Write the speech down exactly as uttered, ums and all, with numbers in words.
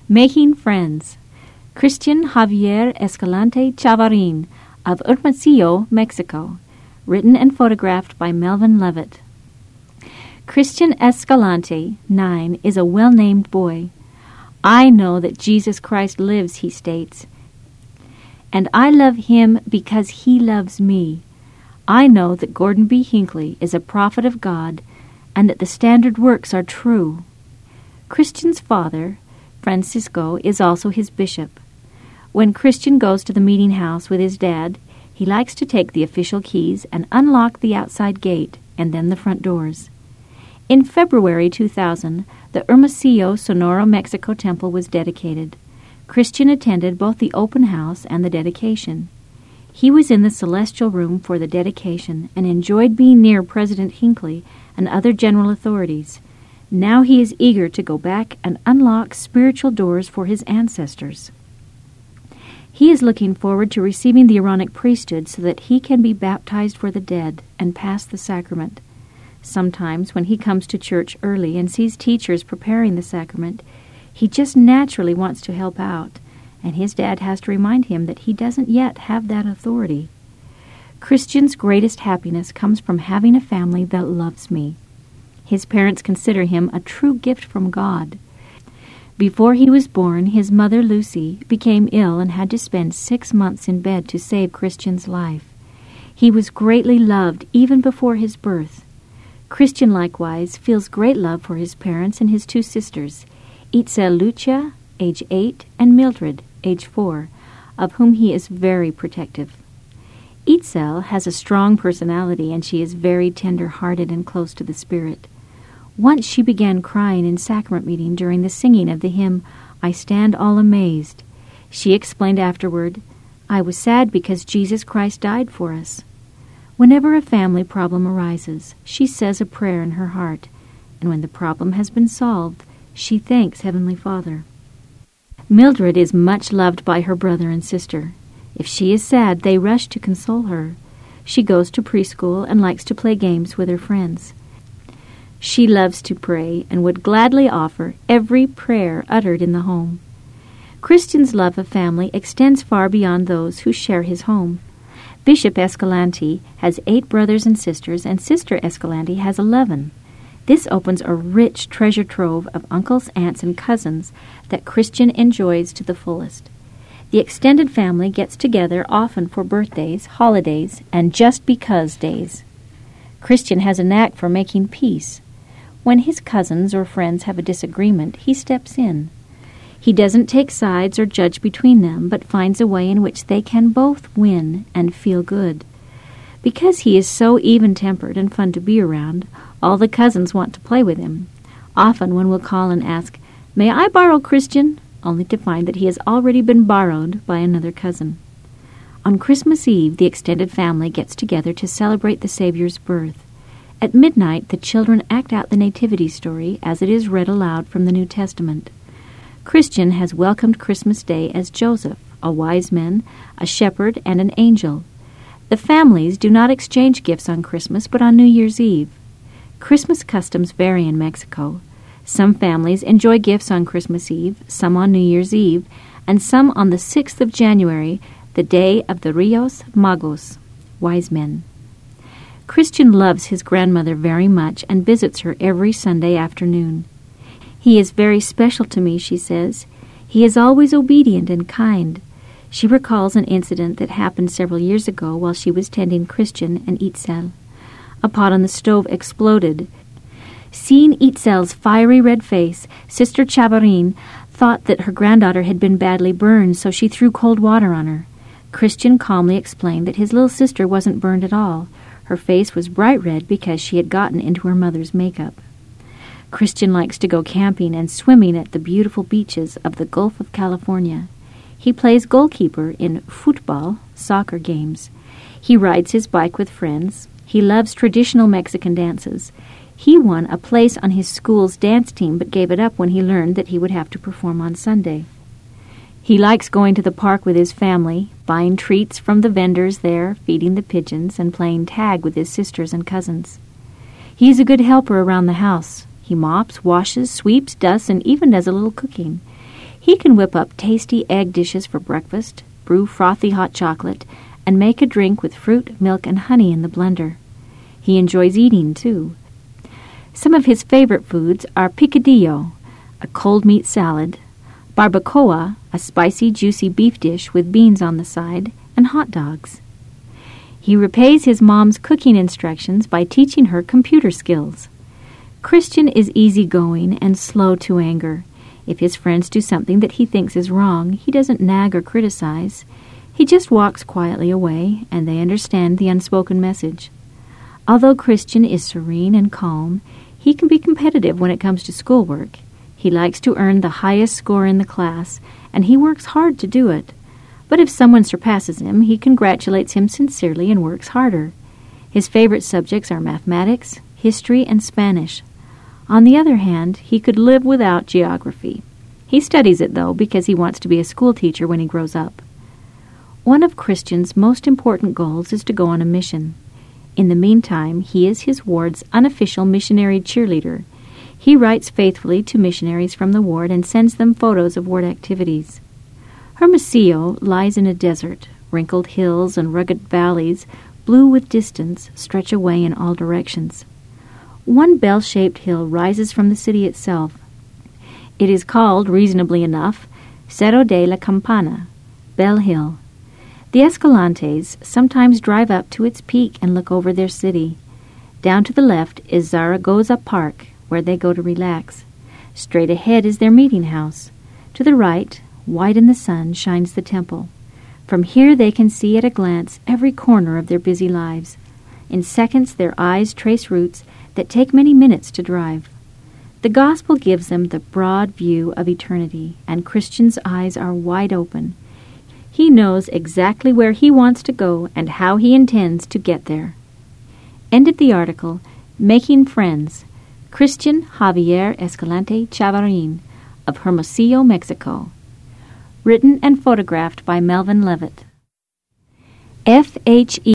Making Friends. Christian Javier Escalante Chavarin of Hermosillo, Mexico. Written and photographed by Melvin Levitt. Christian Escalante, nine, is a well-named boy. I know that Jesus Christ lives, he states, and I love him because he loves me. I know that Gordon B. Hinckley is a prophet of God and that the standard works are true. Christian's father, Francisco, is also his bishop. When Christian goes to the meeting house with his dad, he likes to take the official keys and unlock the outside gate and then the front doors. In February two thousand, the Hermosillo, Sonora, Mexico temple was dedicated. Christian attended both the open house and the dedication. He was in the celestial room for the dedication and enjoyed being near President Hinckley and other general authorities. Now he is eager to go back and unlock spiritual doors for his ancestors. He is looking forward to receiving the Aaronic priesthood so that he can be baptized for the dead and pass the sacrament. Sometimes when he comes to church early and sees teachers preparing the sacrament, he just naturally wants to help out, and his dad has to remind him that he doesn't yet have that authority. Christian's greatest happiness comes from having a family that loves me. His parents consider him a true gift from God. Before he was born, his mother, Lucy, became ill and had to spend six months in bed to save Christian's life. He was greatly loved even before his birth. Christian, likewise, feels great love for his parents and his two sisters, Itzel Lucia, age eight, and Mildred, age four, of whom he is very protective. Itzel has a strong personality, and she is very tender-hearted and close to the Spirit. Once she began crying in sacrament meeting during the singing of the hymn, I Stand All Amazed. She explained afterward, I was sad because Jesus Christ died for us. Whenever a family problem arises, she says a prayer in her heart, and when the problem has been solved, she thanks Heavenly Father. Mildred is much loved by her brother and sister. If she is sad, they rush to console her. She goes to preschool and likes to play games with her friends. She loves to pray and would gladly offer every prayer uttered in the home. Christian's love of family extends far beyond those who share his home. Bishop Escalante has eight brothers and sisters, and Sister Escalante has eleven. This opens a rich treasure trove of uncles, aunts, and cousins that Christian enjoys to the fullest. The extended family gets together often for birthdays, holidays, and just because days. Christian has a knack for making peace. When his cousins or friends have a disagreement, he steps in. He doesn't take sides or judge between them, but finds a way in which they can both win and feel good. Because he is so even-tempered and fun to be around, all the cousins want to play with him. Often one will call and ask, May I borrow Christian? Only to find that he has already been borrowed by another cousin. On Christmas Eve, the extended family gets together to celebrate the Savior's birth. At midnight, the children act out the Nativity story as it is read aloud from the New Testament. Christian has welcomed Christmas Day as Joseph, a wise man, a shepherd, and an angel. The families do not exchange gifts on Christmas, but on New Year's Eve. Christmas customs vary in Mexico. Some families enjoy gifts on Christmas Eve, some on New Year's Eve, and some on the sixth of January, the day of the Reyes Magos, wise men. Christian loves his grandmother very much and visits her every Sunday afternoon. He is very special to me, she says. He is always obedient and kind. She recalls an incident that happened several years ago while she was tending Christian and Itzel. A pot on the stove exploded. Seeing Itzel's fiery red face, Sister Chavarin thought that her granddaughter had been badly burned, so she threw cold water on her. Christian calmly explained that his little sister wasn't burned at all. Her face was bright red because she had gotten into her mother's makeup. Christian likes to go camping and swimming at the beautiful beaches of the Gulf of California. He plays goalkeeper in football, soccer games. He rides his bike with friends. He loves traditional Mexican dances. He won a place on his school's dance team but gave it up when he learned that he would have to perform on Sunday. He likes going to the park with his family, buying treats from the vendors there, feeding the pigeons, and playing tag with his sisters and cousins. He is a good helper around the house. He mops, washes, sweeps, dusts, and even does a little cooking. He can whip up tasty egg dishes for breakfast, brew frothy hot chocolate, and make a drink with fruit, milk, and honey in the blender. He enjoys eating, too. Some of his favorite foods are picadillo, a cold meat salad, barbacoa, a spicy, juicy beef dish with beans on the side, and hot dogs. He repays his mom's cooking instructions by teaching her computer skills. Christian is easygoing and slow to anger. If his friends do something that he thinks is wrong, he doesn't nag or criticize. He just walks quietly away, and they understand the unspoken message. Although Christian is serene and calm, he can be competitive when it comes to schoolwork. He likes to earn the highest score in the class, and he works hard to do it. But if someone surpasses him, he congratulates him sincerely and works harder. His favorite subjects are mathematics, history, and Spanish. On the other hand, he could live without geography. He studies it, though, because he wants to be a school teacher when he grows up. One of Christian's most important goals is to go on a mission. In the meantime, he is his ward's unofficial missionary cheerleader. He writes faithfully to missionaries from the ward and sends them photos of ward activities. Hermosillo lies in a desert. Wrinkled hills and rugged valleys, blue with distance, stretch away in all directions. One bell-shaped hill rises from the city itself. It is called, reasonably enough, Cerro de la Campana, Bell Hill. The Escalantes sometimes drive up to its peak and look over their city. Down to the left is Zaragoza Park, where they go to relax. Straight ahead is their meeting house. To the right, white in the sun, shines the temple. From here they can see at a glance every corner of their busy lives. In seconds their eyes trace routes that take many minutes to drive. The gospel gives them the broad view of eternity, and Christian's eyes are wide open. He knows exactly where he wants to go and how he intends to get there. End of the article, Making Friends, Christian Javier Escalante Chavarin of Hermosillo, Mexico. Written and photographed by Melvin Levitt. F H E